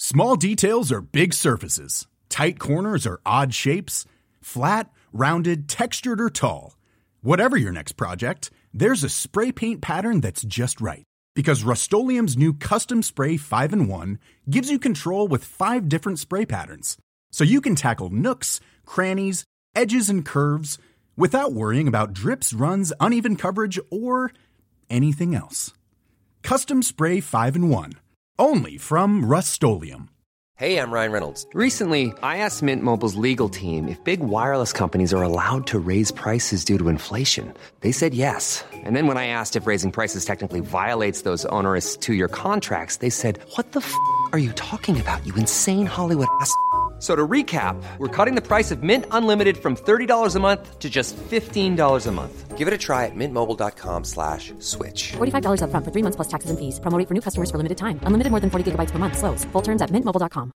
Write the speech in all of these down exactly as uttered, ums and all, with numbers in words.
Small details are big surfaces. Tight corners are odd shapes. Flat, rounded, textured, or tall. Whatever your next project, there's a spray paint pattern that's just right. Because Rust-Oleum's new Custom Spray five in one gives you control with five different spray patterns. So you can tackle nooks, crannies, edges, and curves without worrying about drips, runs, uneven coverage, or anything else. Custom Spray five in one. Only from Rust-Oleum. Hey, I'm Ryan Reynolds. Recently, I asked Mint Mobile's legal team if big wireless companies are allowed to raise prices due to inflation. They said yes. And then when I asked if raising prices technically violates those onerous two-year contracts, they said, what the f*** are you talking about, you insane Hollywood ass f- So to recap, we're cutting the price of Mint Unlimited from thirty dollars a month to just fifteen dollars a month. Give it a try at mintmobile.com slash switch. forty-five dollars up front for three months plus taxes and fees. Promo rate for new customers for limited time. Unlimited more than forty gigabytes per month. Slows full terms at mint mobile dot com.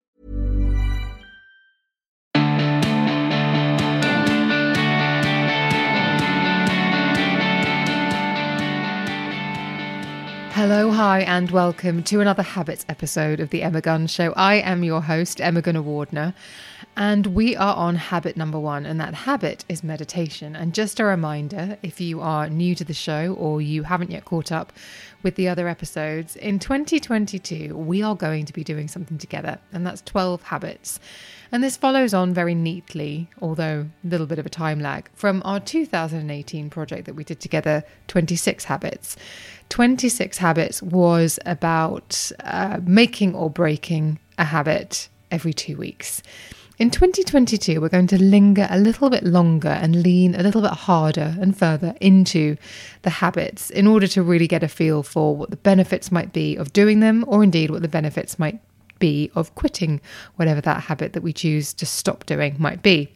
Hello, hi, and welcome to another Habits episode of the Emma Gunn Show. I am your host, Emma Gunnar-Wardner, and we are on habit number one, and that habit is meditation. And just a reminder, if you are new to the show or you haven't yet caught up with the other episodes, in twenty twenty-two, we are going to be doing something together, and that's twelve habits. And this follows on very neatly, although a little bit of a time lag, from our two thousand eighteen project that we did together, twenty-six Habits. twenty-six Habits was about uh, making or breaking a habit every two weeks. In twenty twenty-two, we're going to linger a little bit longer and lean a little bit harder and further into the habits in order to really get a feel for what the benefits might be of doing them, or indeed what the benefits might be of quitting whatever that habit that we choose to stop doing might be.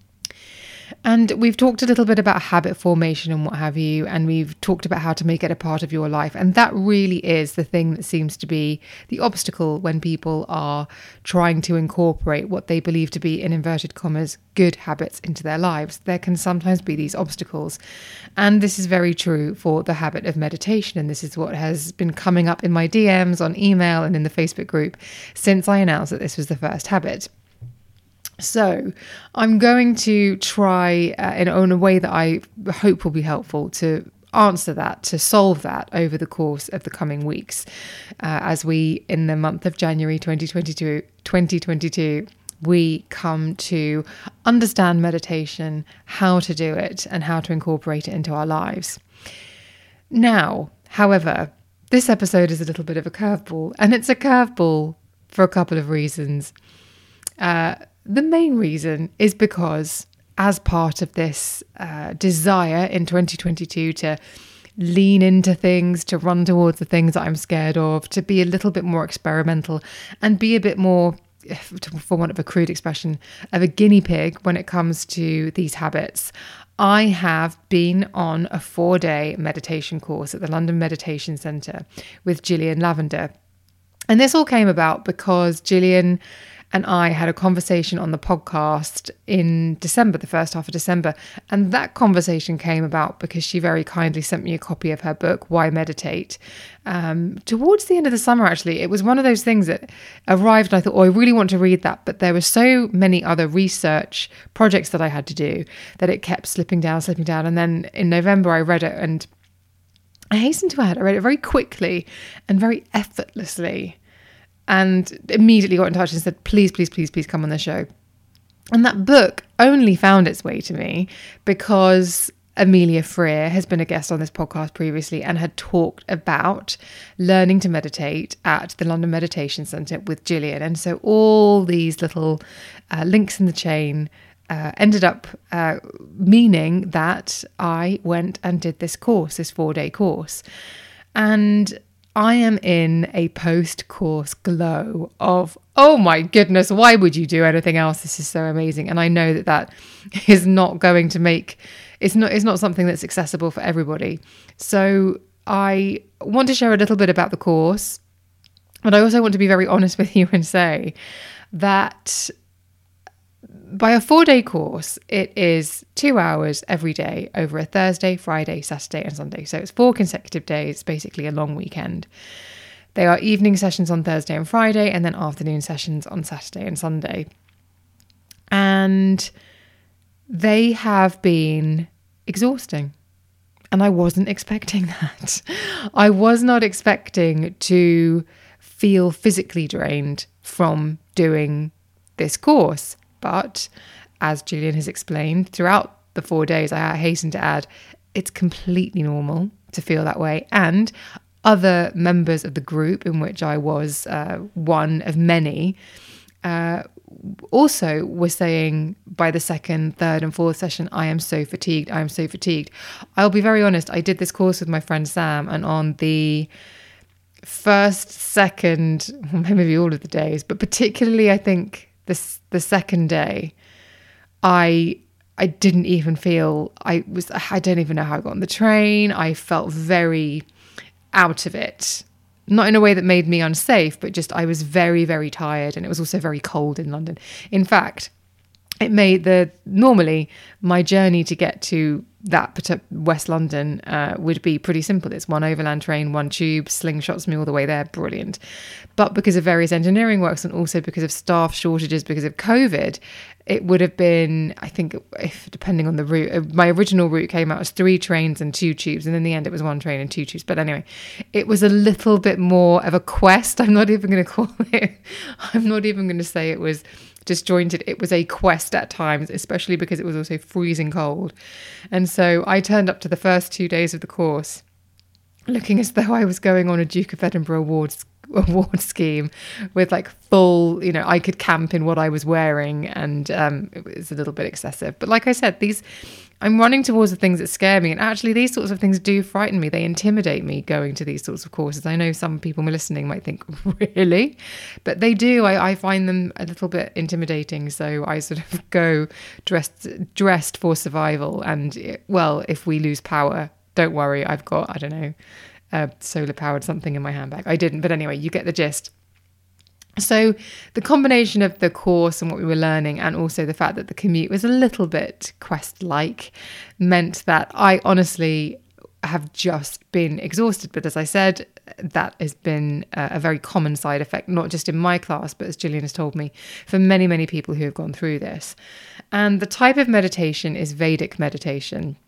And we've talked a little bit about habit formation and what have you, and we've talked about how to make it a part of your life. And that really is the thing that seems to be the obstacle when people are trying to incorporate what they believe to be, in inverted commas, good habits into their lives. There can sometimes be these obstacles. And this is very true for the habit of meditation. And this is what has been coming up in my D Ms, on email, and in the Facebook group since I announced that this was the first habit. So I'm going to try uh, in, in a way that I hope will be helpful to answer that, to solve that over the course of the coming weeks, uh, as we, in the month of January twenty twenty-two, twenty twenty-two, we come to understand meditation, how to do it, and how to incorporate it into our lives. Now, however, this episode is a little bit of a curveball, and it's a curveball for a couple of reasons. Uh, The main reason is because, as part of this uh, desire in twenty twenty-two to lean into things, to run towards the things that I'm scared of, to be a little bit more experimental and be a bit more, for want of a crude expression, of a guinea pig when it comes to these habits, I have been on a four-day meditation course at the London Meditation Centre with Gillian Lavender. And this all came about because Gillian and I had a conversation on the podcast in December, the first half of December. And that conversation came about because she very kindly sent me a copy of her book, Why Meditate, um, towards the end of the summer, actually. It was one of those things that arrived and I thought, oh, I really want to read that. But there were so many other research projects that I had to do that it kept slipping down, slipping down. And then in November, I read it, and I hasten to add, I read it very quickly and very effortlessly, and immediately got in touch and said, please, please, please, please come on the show. And that book only found its way to me because Amelia Freer has been a guest on this podcast previously and had talked about learning to meditate at the London Meditation Centre with Gillian. And so all these little uh, links in the chain uh, ended up uh, meaning that I went and did this course, this four-day course. And I am in a post-course glow of, oh my goodness, why would you do anything else? This is so amazing. And I know that that is not going to make, it's not, it's not something that's accessible for everybody. So I want to share a little bit about the course, but I also want to be very honest with you and say that by a four-day course, it is two hours every day over a Thursday, Friday, Saturday, and Sunday. So it's four consecutive days, basically a long weekend. They are evening sessions on Thursday and Friday, and then afternoon sessions on Saturday and Sunday. And they have been exhausting. And I wasn't expecting that. I was not expecting to feel physically drained from doing this course. But as Julian has explained, throughout the four days, I hasten to add, it's completely normal to feel that way. And other members of the group in which I was uh, one of many uh, also were saying by the second, third and fourth session, I am so fatigued, I am so fatigued. I'll be very honest, I did this course with my friend Sam, and on the first, second, maybe all of the days, but particularly I think this the second day, I I didn't even feel, I was, I don't even know how I got on the train. I felt very out of it. Not in a way that made me unsafe, but just I was very, very tired, and it was also very cold in London. In fact, it made the, normally my journey to get to that West London uh, would be pretty simple. It's one overland train, one tube, slingshots me all the way there, brilliant. But because of various engineering works and also because of staff shortages, because of COVID, it would have been, I think, if depending on the route, my original route came out as three trains and two tubes, and in the end it was one train and two tubes. But anyway, it was a little bit more of a quest. I'm not even going to call it, I'm not even going to say it was disjointed. It was a quest at times, especially because it was also freezing cold. And so I turned up to the first two days of the course looking as though I was going on a Duke of Edinburgh awards award scheme with like full, you know, I could camp in what I was wearing, and um, it was a little bit excessive. But like I said, these, I'm running towards the things that scare me, and actually these sorts of things do frighten me. They intimidate me going to these sorts of courses. I know some people listening might think, really? But they do. I, I find them a little bit intimidating. So I sort of go dressed dressed for survival. And well, if we lose power, don't worry, I've got, I don't know, uh, solar powered something in my handbag. I didn't, but anyway, you get the gist. So the combination of the course and what we were learning, and also the fact that the commute was a little bit quest-like, meant that I honestly have just been exhausted. But as I said, that has been a very common side effect, not just in my class, but as Gillian has told me, for many, many people who have gone through this. And the type of meditation is Vedic meditation.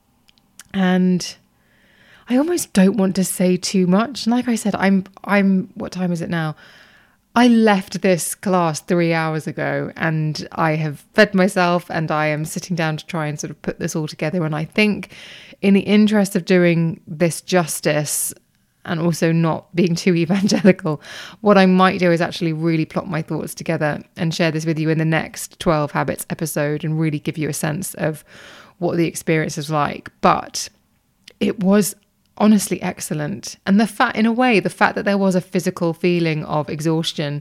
And I almost don't want to say too much. And like I said, I'm, I'm, what time is it now? I left this class three hours ago, and I have fed myself, and I am sitting down to try and sort of put this all together. And I think in the interest of doing this justice and also not being too evangelical, what I might do is actually really plot my thoughts together and share this with you in the next twelve Habits episode, and really give you a sense of what the experience is like. But it was honestly excellent. And the fact, in a way, the fact that there was a physical feeling of exhaustion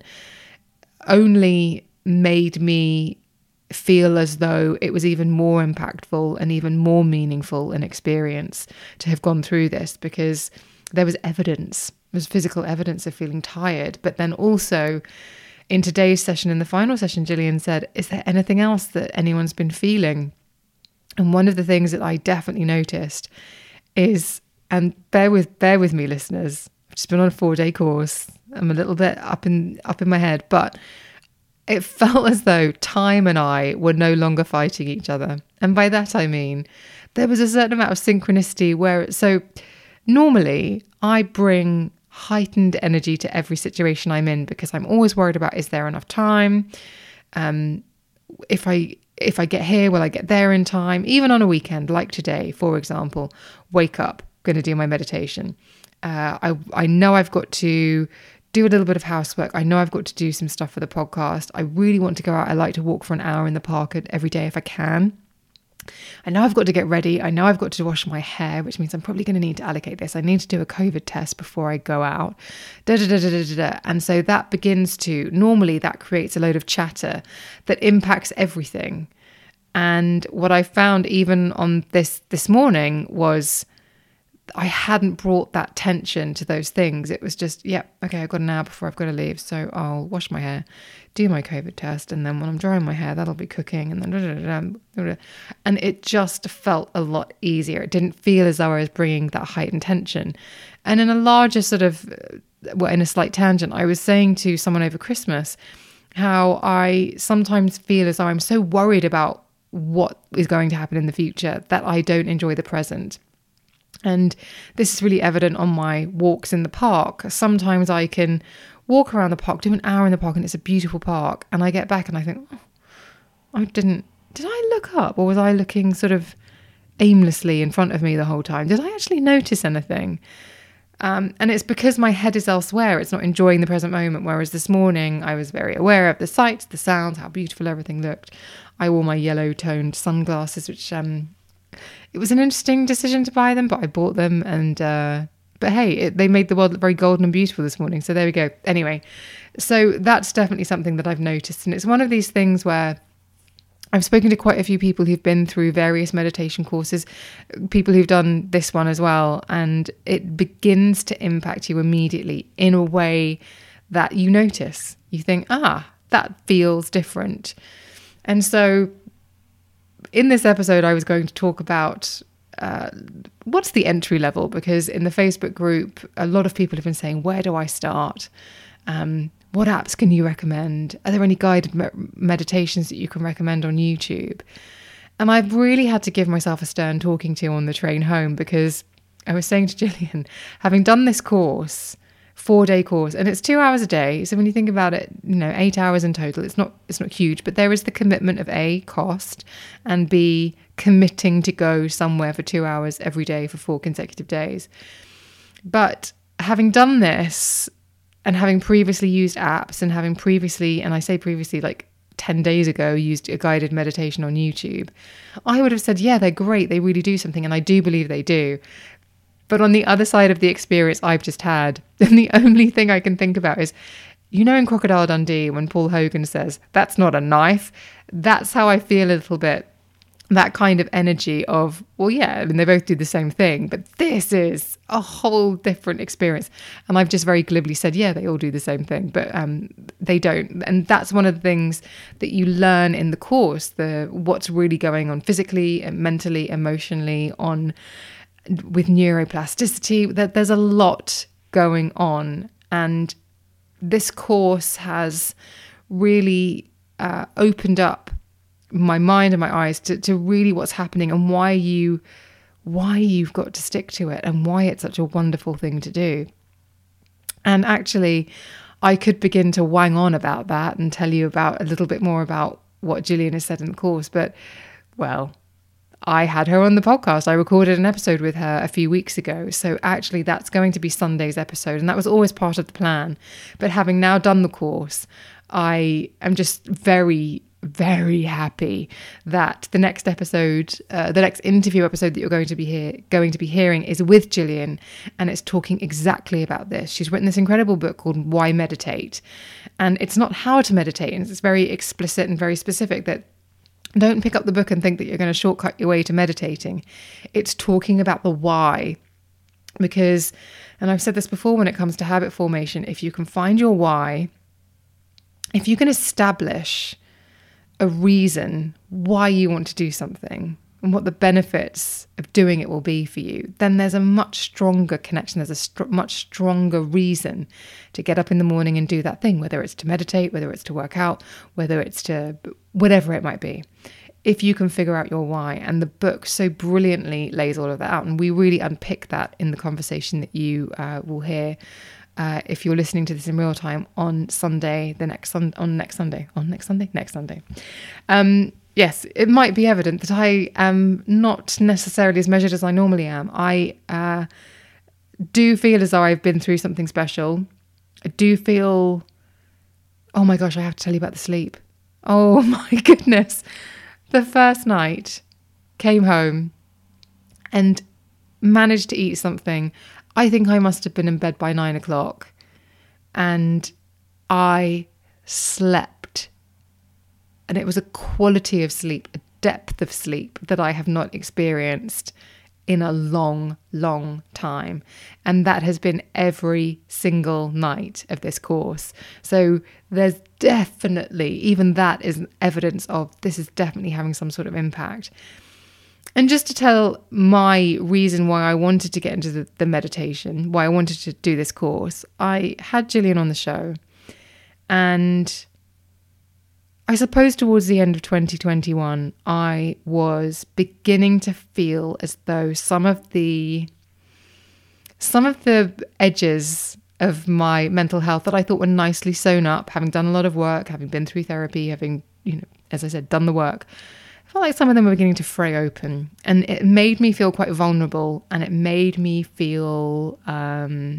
only made me feel as though it was even more impactful and even more meaningful an experience to have gone through this, because there was evidence, there was physical evidence of feeling tired. But then also in today's session, in the final session, Gillian said, is there anything else that anyone's been feeling? And one of the things that I definitely noticed is, and bear with bear with me, listeners, I've just been on a four-day course. I'm a little bit up in up in my head, but it felt as though time and I were no longer fighting each other. And by that I mean there was a certain amount of synchronicity where, so normally I bring heightened energy to every situation I'm in, because I'm always worried about, is there enough time? Um, if I if I get here, will I get there in time? Even on a weekend, like today, for example, wake up, going to do my meditation. Uh, I I know I've got to do a little bit of housework. I know I've got to do some stuff for the podcast. I really want to go out. I like to walk for an hour in the park every day if I can. I know I've got to get ready. I know I've got to wash my hair, which means I'm probably going to need to allocate this. I need to do a COVID test before I go out. Da, da, da, da, da, da. And so that begins to, normally that creates a load of chatter that impacts everything. And what I found even on this this morning was I hadn't brought that tension to those things. It was just, yeah, okay, I've got an hour before I've got to leave, so I'll wash my hair, do my COVID test, and then when I'm drying my hair, that'll be cooking, and then da, da, da, da, da. And it just felt a lot easier. It didn't feel as though I was bringing that heightened tension. And in a larger sort of, well, in a slight tangent, I was saying to someone over Christmas how I sometimes feel as though I'm so worried about what is going to happen in the future that I don't enjoy the present. And this is really evident on my walks in the park. Sometimes I can walk around the park, do an hour in the park, and it's a beautiful park. And I get back and I think, oh, I didn't, did I look up? Or was I looking sort of aimlessly in front of me the whole time? Did I actually notice anything? Um, and it's because my head is elsewhere. It's not enjoying the present moment. Whereas this morning I was very aware of the sights, the sounds, how beautiful everything looked. I wore my yellow toned sunglasses, which, um, it was an interesting decision to buy them, but I bought them. And, uh, but hey, it, they made the world look very golden and beautiful this morning. So there we go. Anyway, so that's definitely something that I've noticed. And it's one of these things where I've spoken to quite a few people who've been through various meditation courses, people who've done this one as well. And it begins to impact you immediately in a way that you notice. You think, ah, that feels different. And so in this episode, I was going to talk about uh, what's the entry level, because in the Facebook group, a lot of people have been saying, where do I start? Um, what apps can you recommend? Are there any guided me- meditations that you can recommend on YouTube? And I've really had to give myself a stern talking to on the train home, because I was saying to Gillian, having done this course, four day course, and it's two hours a day. So when you think about it, you know, eight hours in total, it's not, it's not huge, but there is the commitment of A, cost, and B, committing to go somewhere for two hours every day for four consecutive days. But having done this and having previously used apps and having previously, and I say previously, like ten days ago, used a guided meditation on YouTube, I would have said, yeah, they're great. They really do something. And I do believe they do. But on the other side of the experience I've just had, then the only thing I can think about is, you know, in Crocodile Dundee, when Paul Hogan says, that's not a knife, that's how I feel a little bit. That kind of energy of, well, yeah, I mean, they both do the same thing, but this is a whole different experience. And I've just very glibly said, yeah, they all do the same thing, but um, they don't. And that's one of the things that you learn in the course, the what's really going on physically and mentally, emotionally, on with neuroplasticity, that there's a lot going on. And this course has really uh, opened up my mind and my eyes to, to really what's happening and why you why you've got to stick to it and why it's such a wonderful thing to do. And actually, I could begin to wang on about that and tell you about a little bit more about what Gillian has said in the course. But, well, I had her on the podcast. I recorded an episode with her a few weeks ago. So actually, that's going to be Sunday's episode. And that was always part of the plan. But having now done the course, I am just very very happy that the next episode, uh, the next interview episode that you're going to be hear, going to be hearing is with Gillian, and it's talking exactly about this. She's written this incredible book called Why Meditate, and it's not how to meditate, and it's very explicit and very specific that don't pick up the book and think that you're going to shortcut your way to meditating. It's talking about the why, because, and I've said this before when it comes to habit formation, if you can find your why, if you can establish a reason why you want to do something and what the benefits of doing it will be for you, then there's a much stronger connection. There's a st- much stronger reason to get up in the morning and do that thing, whether it's to meditate, whether it's to work out, whether it's to whatever it might be. If you can figure out your why, and the book so brilliantly lays all of that out, and we really unpick that in the conversation that you uh, will hear Uh, if you're listening to this in real time on Sunday, the next sun on next Sunday, on next Sunday, next Sunday. Um, yes, it might be evident that I am not necessarily as measured as I normally am. I uh, do feel as though I've been through something special. I do feel, oh my gosh, I have to tell you about the sleep. Oh my goodness. The first night, came home and managed to eat something. I think I must have been in bed by nine o'clock, and I slept. And it was a quality of sleep, a depth of sleep that I have not experienced in a long, long time. And that has been every single night of this course. So there's definitely, even that is evidence of this is definitely having some sort of impact. And just to tell my reason why I wanted to get into the, the meditation, why I wanted to do this course, I had Gillian on the show. And I suppose towards the end of twenty twenty-one, I was beginning to feel as though some of the some of the edges of my mental health that I thought were nicely sewn up, having done a lot of work, having been through therapy, having, you know, as I said, done the work, I felt like some of them were beginning to fray open. And it made me feel quite vulnerable, and it made me feel um,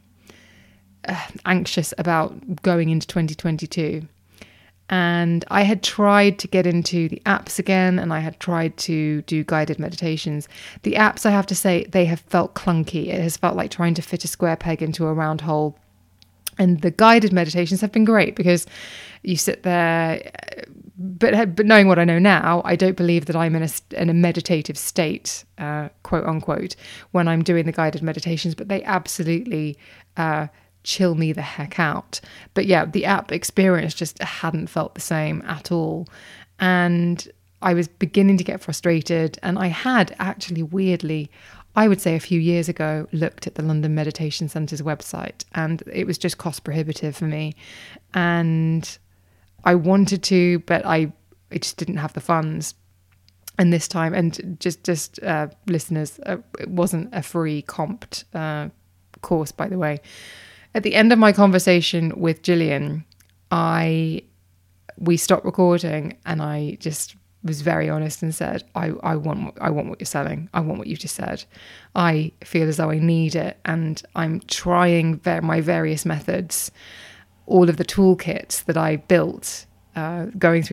uh, anxious about going into twenty twenty-two. And I had tried to get into the apps again, and I had tried to do guided meditations. The apps, I have to say, they have felt clunky. It has felt like trying to fit a square peg into a round hole. And the guided meditations have been great because you sit there, but but knowing what I know now, I don't believe that I'm in a, in a meditative state, uh, quote unquote, when I'm doing the guided meditations, but they absolutely uh chill me the heck out. But yeah, the app experience just hadn't felt the same at all. And I was beginning to get frustrated. And I had actually weirdly, I would say a few years ago, looked at the London Meditation Centre's website, and it was just cost prohibitive for me. And I wanted to, but I, I just didn't have the funds. And this time, and just, just uh, listeners, uh, it wasn't a free comped uh, course, by the way. At the end of my conversation with Gillian, I we stopped recording, and I just was very honest and said, I, I want I want what you're selling. I want what you just said. I feel as though I need it, and I'm trying ver- my various methods, all of the toolkits that I built, uh, going through.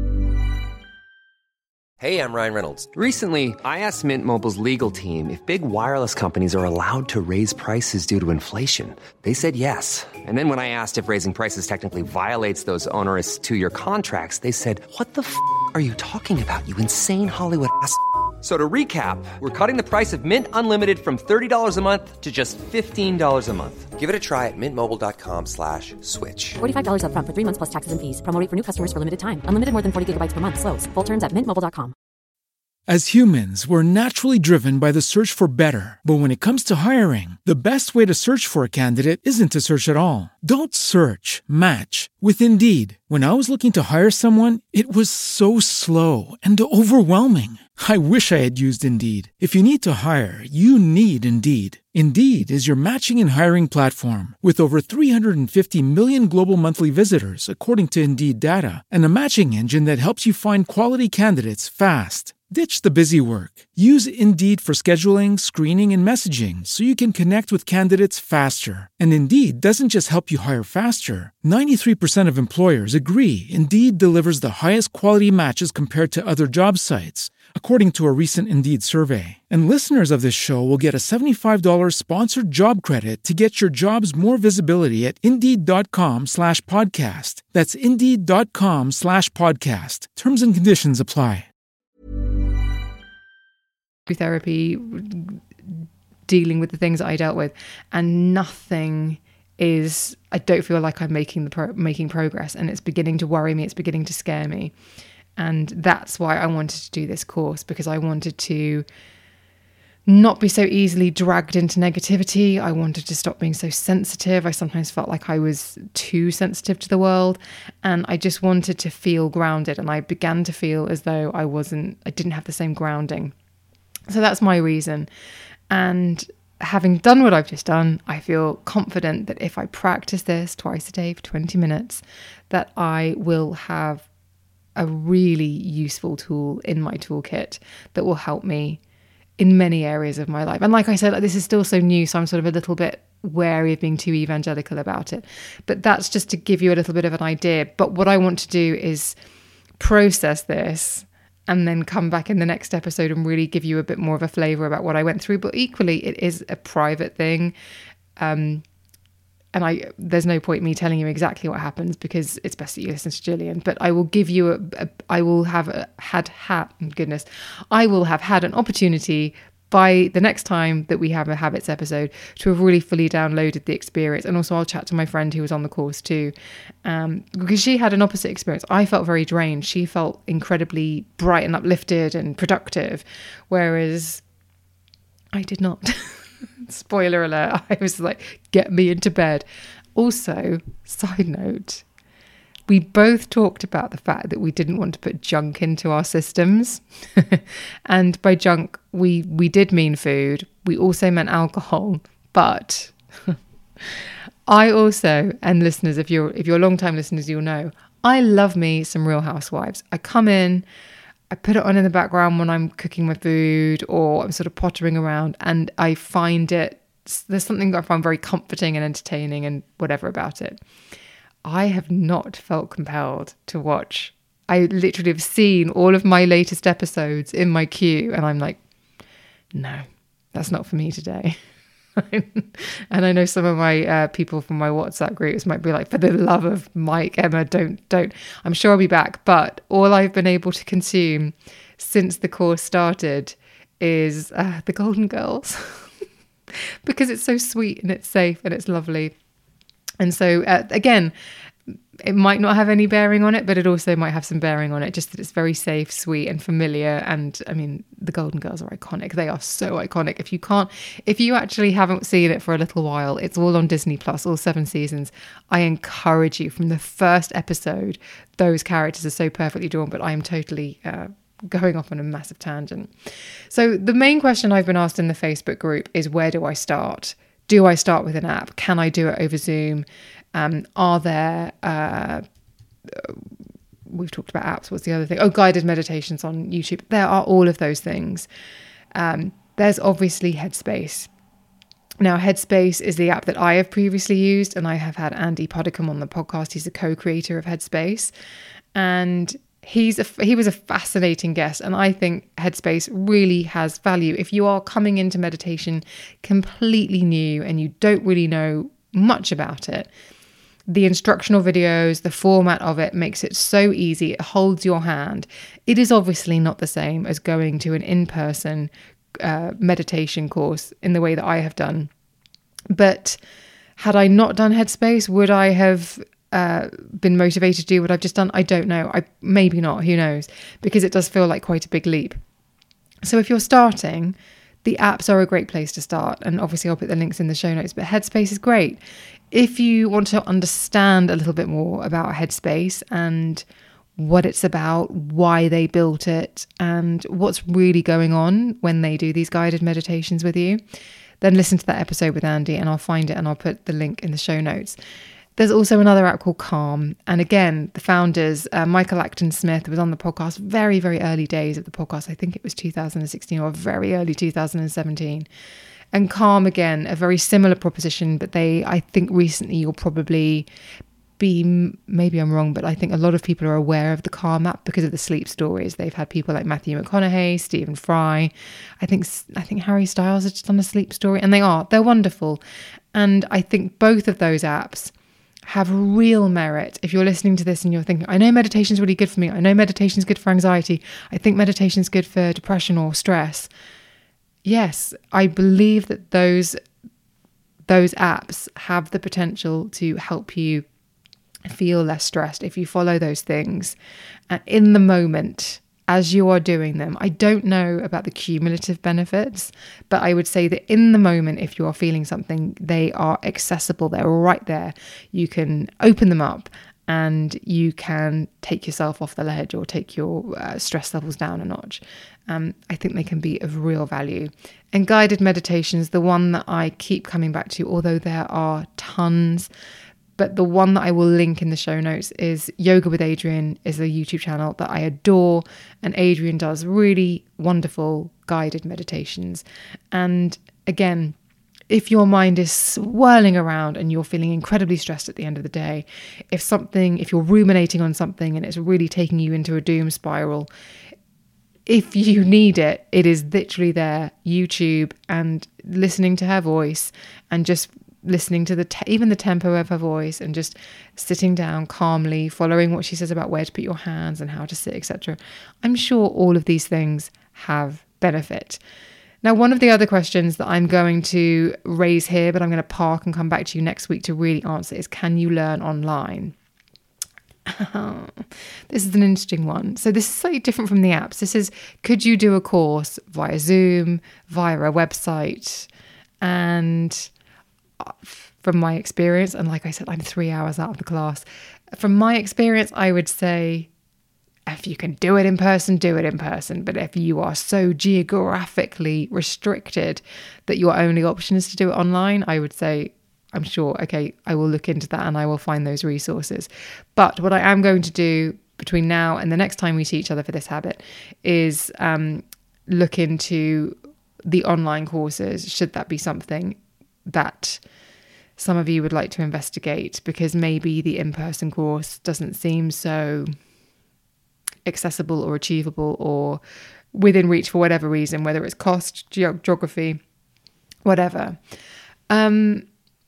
Hey, I'm Ryan Reynolds. Recently, I asked Mint Mobile's legal team if big wireless companies are allowed to raise prices due to inflation. They said yes. And then when I asked if raising prices technically violates those onerous two-year contracts, they said, what the f*** are you talking about, you insane Hollywood ass f- So to recap, we're cutting the price of Mint Unlimited from thirty dollars a month to just fifteen dollars a month. Give it a try at mintmobile.com slash switch. forty-five dollars up front for three months plus taxes and fees. Promo rate for new customers for limited time. Unlimited more than forty gigabytes per month. Slows full terms at mint mobile dot com. As humans, we're naturally driven by the search for better. But when it comes to hiring, the best way to search for a candidate isn't to search at all. Don't search, match with Indeed. When I was looking to hire someone, it was so slow and overwhelming. I wish I had used Indeed. If you need to hire, you need Indeed. Indeed is your matching and hiring platform with over three hundred fifty million global monthly visitors, according to Indeed data, and a matching engine that helps you find quality candidates fast. Ditch the busy work. Use Indeed for scheduling, screening, and messaging so you can connect with candidates faster. And Indeed doesn't just help you hire faster. ninety-three percent of employers agree Indeed delivers the highest quality matches compared to other job sites, according to a recent Indeed survey. And listeners of this show will get a seventy-five dollars sponsored job credit to get your jobs more visibility at Indeed.com slash podcast. That's Indeed.com slash podcast. Terms and conditions apply. Therapy, dealing with the things that I dealt with, and nothing is, I don't feel like I'm making the pro- making progress, and it's beginning to worry me, it's beginning to scare me. And that's why I wanted to do this course, because I wanted to not be so easily dragged into negativity. I wanted to stop being so sensitive. I sometimes felt like I was too sensitive to the world, and I just wanted to feel grounded. And I began to feel as though I wasn't, I didn't have the same grounding. So that's my reason. And having done what I've just done, I feel confident that if I practice this twice a day for twenty minutes, that I will have a really useful tool in my toolkit that will help me in many areas of my life. And like I said, this is still so new, so I'm sort of a little bit wary of being too evangelical about it. But that's just to give you a little bit of an idea. But what I want to do is process this and then come back in the next episode and really give you a bit more of a flavour about what I went through. But equally, it is a private thing. Um, and I there's no point me telling you exactly what happens, because it's best that you listen to Gillian. But I will give you, a, a I will have a, had, had, goodness, I will have had an opportunity by the next time that we have a habits episode, to have really fully downloaded the experience. And also I'll chat to my friend who was on the course too, um, because she had an opposite experience. I felt very drained. She felt incredibly bright and uplifted and productive, whereas I did not. Spoiler alert, I was like, get me into bed. Also, side note, we both talked about the fact that we didn't want to put junk into our systems. And by junk, we, we did mean food. We also meant alcohol. But I also, and listeners, if you're if you're long-time listeners, you'll know, I love me some Real Housewives. I come in, I put it on in the background when I'm cooking my food or I'm sort of pottering around, and I find it, there's something that I find very comforting and entertaining and whatever about it. I have not felt compelled to watch. I literally have seen all of my latest episodes in my queue, and I'm like, no, that's not for me today. And I know some of my uh, people from my WhatsApp groups might be like, for the love of Mike, Emma, don't, don't. I'm sure I'll be back. But all I've been able to consume since the course started is uh, the Golden Girls, because it's so sweet and it's safe and it's lovely. And so, uh, again, it might not have any bearing on it, but it also might have some bearing on it, just that it's very safe, sweet and familiar. And I mean, the Golden Girls are iconic. They are so iconic. If you can't, if you actually haven't seen it for a little while, it's all on Disney Plus, all seven seasons. I encourage you, from the first episode, those characters are so perfectly drawn, but I am totally uh, going off on a massive tangent. So the main question I've been asked in the Facebook group is, where do I start? Do I start with an app? Can I do it over Zoom? Um, are there, uh, we've talked about apps. What's the other thing? Oh, guided meditations on YouTube. There are all of those things. Um, there's obviously Headspace. Now, Headspace is the app that I have previously used, and I have had Andy Puddicombe on the podcast. He's the co-creator of Headspace. And He's a, he was a fascinating guest, and I think Headspace really has value. If you are coming into meditation completely new and you don't really know much about it, the instructional videos, the format of it makes it so easy. It holds your hand. It is obviously not the same as going to an in-person uh, meditation course in the way that I have done. But had I not done Headspace, would I have Uh, been motivated to do what I've just done? I don't know. I maybe not. Who knows? Because it does feel like quite a big leap. So if you're starting, the apps are a great place to start. And obviously I'll put the links in the show notes, but Headspace is great. If you want to understand a little bit more about Headspace and what it's about, why they built it, and what's really going on when they do these guided meditations with you, then listen to that episode with Andy, and I'll find it and I'll put the link in the show notes. There's also another app called Calm. And again, the founders, uh, Michael Acton Smith, was on the podcast very, very early days of the podcast. I think it was two thousand sixteen or very early two thousand seventeen. And Calm, again, a very similar proposition, but they, I think recently you'll probably be, maybe I'm wrong, but I think a lot of people are aware of the Calm app because of the sleep stories. They've had people like Matthew McConaughey, Stephen Fry. I think, I think Harry Styles has just done a sleep story, and they are, they're wonderful. And I think both of those apps have real merit. If you're listening to this and you're thinking, I know meditation's really good for me. I know meditation's good for anxiety. I think meditation's good for depression or stress. Yes, I believe that those, those apps have the potential to help you feel less stressed if you follow those things. And in the moment, as you are doing them, I don't know about the cumulative benefits, but I would say that in the moment, if you are feeling something, they are accessible. They're right there. You can open them up and you can take yourself off the ledge or take your uh, stress levels down a notch. Um, I think they can be of real value. And guided meditations, the one that I keep coming back to, although there are tons, but the one that I will link in the show notes is Yoga with Adriene, is a YouTube channel that I adore. And Adriene does really wonderful guided meditations. And again, if your mind is swirling around and you're feeling incredibly stressed at the end of the day, if something, if you're ruminating on something and it's really taking you into a doom spiral, if you need it, it is literally there, YouTube, and listening to her voice and just listening to the te- even the tempo of her voice, and just sitting down calmly, following what she says about where to put your hands and how to sit, et cetera. I'm sure all of these things have benefit. Now, one of the other questions that I'm going to raise here, but I'm going to park and come back to you next week to really answer is, can you learn online? This is an interesting one. So this is slightly different from the apps. This is, could you do a course via Zoom, via a website? And from my experience, and like I said, I'm three hours out of the class. From my experience, I would say, if you can do it in person, do it in person. But if you are so geographically restricted that your only option is to do it online, I would say, I'm sure, okay, I will look into that and I will find those resources. But what I am going to do between now and the next time we see each other for this habit is um, look into the online courses, should that be something that some of you would like to investigate, because maybe the in-person course doesn't seem so accessible or achievable or within reach for whatever reason, whether it's cost, ge- geography, whatever. Um,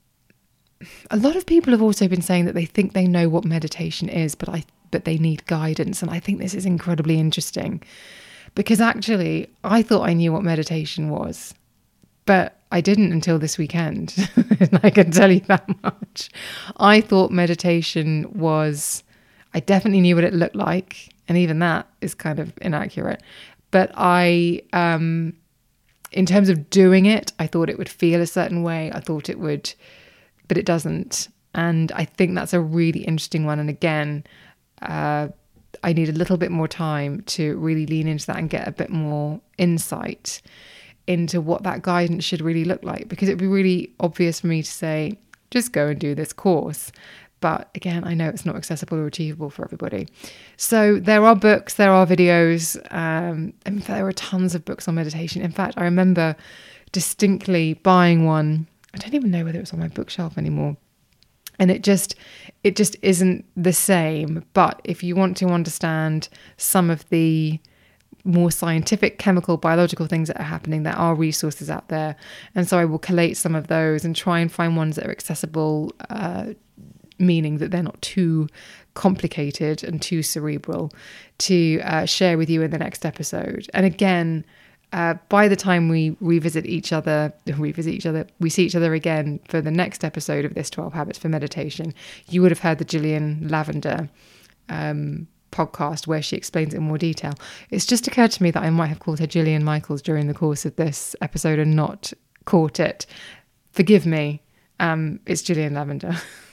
a lot of people have also been saying that they think they know what meditation is, but I but they need guidance. And I think this is incredibly interesting, because actually I thought I knew what meditation was, but I didn't until this weekend. I can tell you that much. I thought meditation was, I definitely knew what it looked like. And even that is kind of inaccurate. But I, um, in terms of doing it, I thought it would feel a certain way. I thought it would, but it doesn't. And I think that's a really interesting one. And again, uh, I need a little bit more time to really lean into that and get a bit more insight into what that guidance should really look like. Because it'd be really obvious for me to say, just go and do this course. But again, I know it's not accessible or achievable for everybody. So there are books, there are videos, um, and there are tons of books on meditation. In fact, I remember distinctly buying one. I don't even know whether it's on my bookshelf anymore. And it just, it just isn't the same. But if you want to understand some of the more scientific, chemical, biological things that are happening, there are resources out there. And so I will collate some of those and try and find ones that are accessible, uh, meaning that they're not too complicated and too cerebral, to uh, share with you in the next episode. And again, uh, by the time we revisit each other, revisit each other, we see each other again for the next episode of this twelve Habits for Meditation, you would have heard the Gillian Lavender um, podcast where she explains it in more detail. It's just occurred to me that I might have called her Gillian Michaels during the course of this episode and not caught it. Forgive me. Um, it's Gillian Lavender.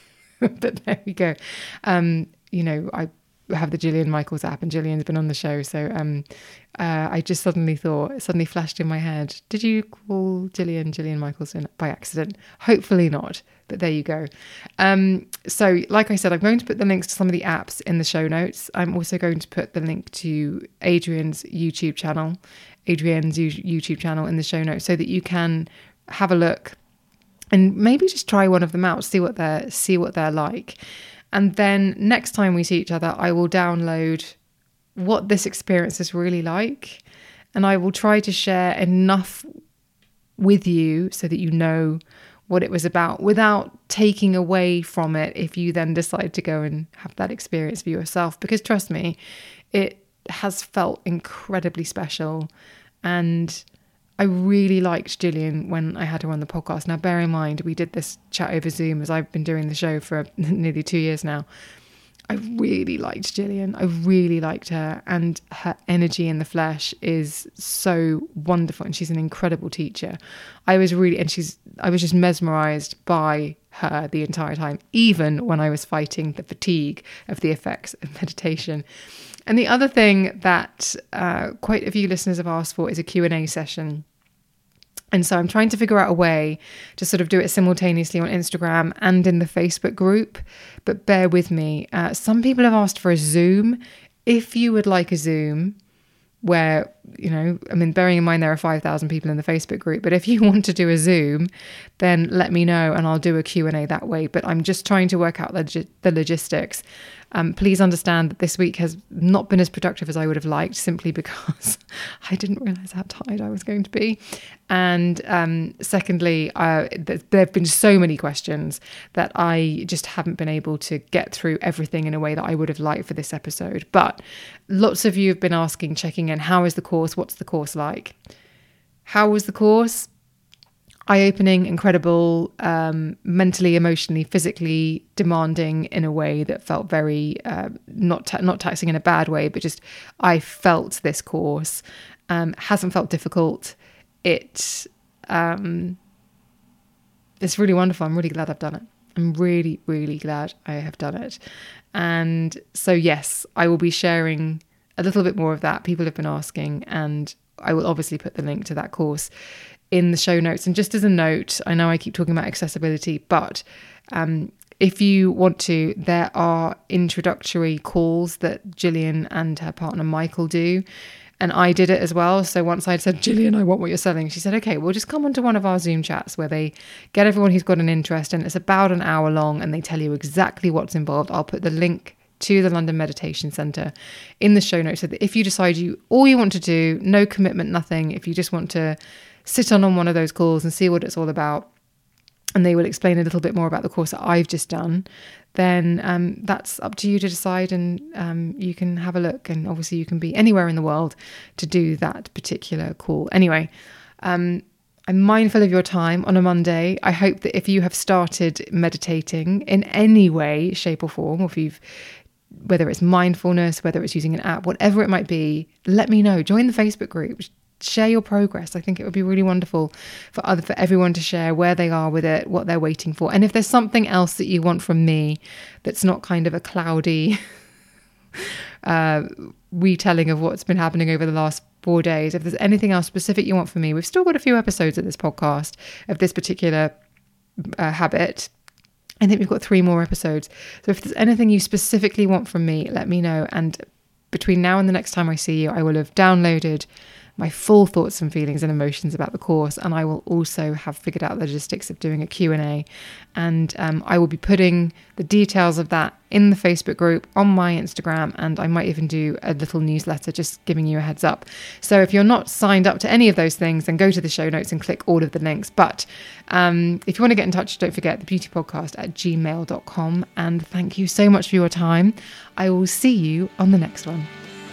But there we go. Um, you know, I have the Gillian Michaels app, and Gillian's been on the show. So um, uh, I just suddenly thought, it suddenly flashed in my head, did you call Gillian Gillian Michaels in by accident? Hopefully not, but there you go. Um, so like I said, I'm going to put the links to some of the apps in the show notes. I'm also going to put the link to Adrian's YouTube channel, Adrian's YouTube channel in the show notes, so that you can have a look and maybe just try one of them out, see what they're see what they're like. And then next time we see each other, I will download what this experience is really like. And I will try to share enough with you so that you know what it was about without taking away from it if you then decide to go and have that experience for yourself. Because trust me, it has felt incredibly special. And I really liked Gillian when I had her on the podcast. Now, bear in mind, we did this chat over Zoom as I've been doing the show for nearly two years now. I really liked Gillian. I really liked her, and her energy in the flesh is so wonderful. And she's an incredible teacher. I was really, and she's, I was just mesmerized by her the entire time, even when I was fighting the fatigue of the effects of meditation. And the other thing that uh, quite a few listeners have asked for is a Q and A session. And so I'm trying to figure out a way to sort of do it simultaneously on Instagram and in the Facebook group. But bear with me. Uh, some people have asked for a Zoom. If you would like a Zoom where, you know, I mean, bearing in mind there are five thousand people in the Facebook group, but if you want to do a Zoom, then let me know and I'll do a Q and A that way. But I'm just trying to work out the, the logistics. Um, please understand that this week has not been as productive as I would have liked, simply because I didn't realise how tired I was going to be. And um, secondly, uh, th- there have been so many questions that I just haven't been able to get through everything in a way that I would have liked for this episode. But lots of you have been asking, checking in, how is the course? What's the course like? how was the course? Eye-opening, incredible, um, mentally, emotionally, physically demanding in a way that felt very, uh, not ta- not taxing in a bad way, but just I felt this course. Um, hasn't felt difficult. It, um, it's really wonderful. I'm really glad I've done it. I'm really, really glad I have done it. And so, yes, I will be sharing a little bit more of that. People have been asking, and I will obviously put the link to that course in the show notes. And just as a note, I know I keep talking about accessibility, but um, if you want to, there are introductory calls that Gillian and her partner Michael do. And I did it as well. So once I'd said, Gillian, I want what you're selling, she said, okay, we'll just come onto one of our Zoom chats where they get everyone who's got an interest, and it's about an hour long, and they tell you exactly what's involved. I'll put the link to the London Meditation Centre in the show notes, so that if you decide you all you want to do, no commitment, nothing, if you just want to sit on on one of those calls and see what it's all about, and they will explain a little bit more about the course that I've just done, then um, that's up to you to decide, and um, you can have a look. And obviously you can be anywhere in the world to do that particular call. Anyway, um, I'm mindful of your time on a Monday. I hope that if you have started meditating in any way, shape or form, or if you've, whether it's mindfulness, whether it's using an app, whatever it might be, let me know. Join the Facebook group. Share your progress. I think it would be really wonderful for other for everyone to share where they are with it, what they're waiting for. And if there's something else that you want from me that's not kind of a cloudy uh, retelling of what's been happening over the last four days, if there's anything else specific you want from me, we've still got a few episodes of this podcast of this particular uh, habit. I think we've got three more episodes. So if there's anything you specifically want from me, let me know. And between now and the next time I see you, I will have downloaded my full thoughts and feelings and emotions about the course, and I will also have figured out the logistics of doing a Q and A, and um, I will be putting the details of that in the Facebook group, on my Instagram, and I might even do a little newsletter just giving you a heads up. So if you're not signed up to any of those things, then go to the show notes and click all of the links. But um, if you want to get in touch, don't forget the beauty podcast at gmail dot com, and thank you so much for your time. I will see you on the next one.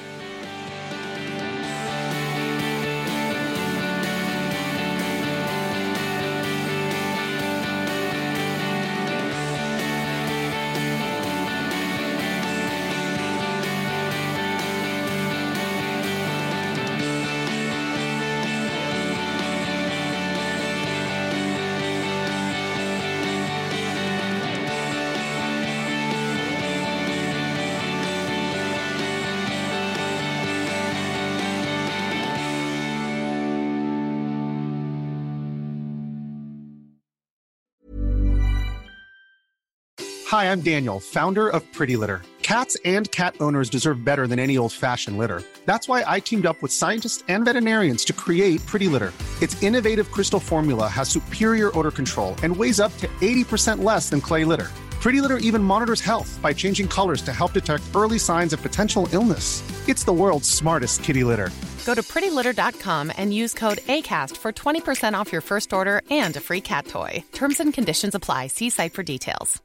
Hi, I'm Daniel, founder of Pretty Litter. Cats and cat owners deserve better than any old-fashioned litter. That's why I teamed up with scientists and veterinarians to create Pretty Litter. Its innovative crystal formula has superior odor control and weighs up to eighty percent less than clay litter. Pretty Litter even monitors health by changing colors to help detect early signs of potential illness. It's the world's smartest kitty litter. Go to pretty litter dot com and use code ACAST for twenty percent off your first order and a free cat toy. Terms and conditions apply. See site for details.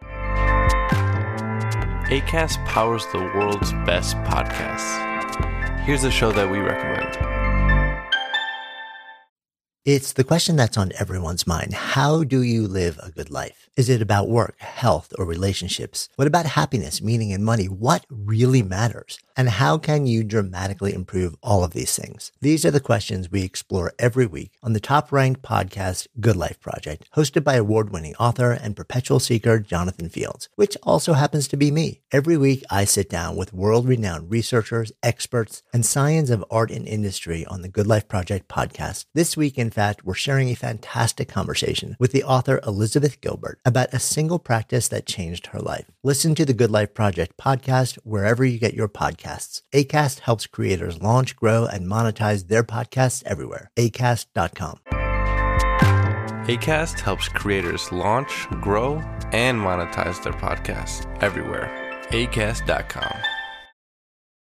Acast powers the world's best podcasts. Here's a show that we recommend. It's the question that's on everyone's mind. How do you live a good life? Is it about work, health, or relationships? What about happiness, meaning, and money? What really matters? And how can you dramatically improve all of these things? These are the questions we explore every week on the top-ranked podcast, Good Life Project, hosted by award-winning author and perpetual seeker Jonathan Fields, which also happens to be me. Every week, I sit down with world-renowned researchers, experts, and science of art and industry on the Good Life Project podcast. This week, in fact, we're sharing a fantastic conversation with the author Elizabeth Gilbert about a single practice that changed her life. Listen to the Good Life Project podcast wherever you get your podcasts. Acast helps creators launch, grow, and monetize their podcasts everywhere. acast dot com. Acast helps creators launch, grow, and monetize their podcasts everywhere. acast dot com.